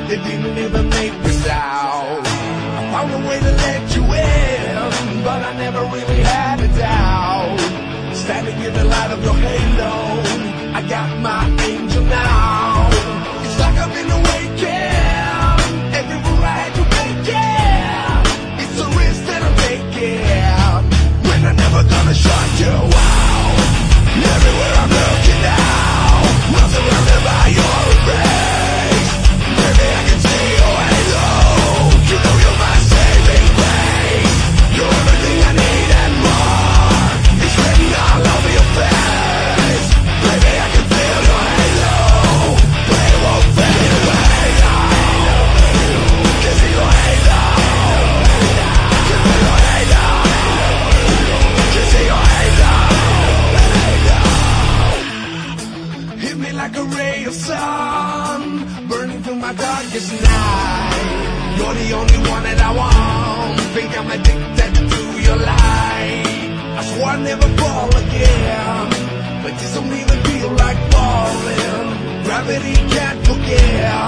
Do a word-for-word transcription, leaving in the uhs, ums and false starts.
They didn't even make me sound. I found a way to let you in, but I never really had a doubt. Standing in the light of your halo, I got my angel now. It's like I've been awakened. Everywhere I had to make it. It's a risk that I'm taking when I'm never gonna shut you out. Everywhere I'm looking now, I'm surrounded by your embrace. Baby, I can see your halo. You know you're my saving grace. You're everything I need and more. It's written all over your face. Baby, I can feel your halo, but it won't fade away. Can see your halo. Can feel your halo. Can see your halo. Hit me like a ray of sun, burning through my darkest night. You're the only one that I want. Think I'm addicted to your light. I swore I'd never fall again, but this don't even feel like falling. Gravity can't forget.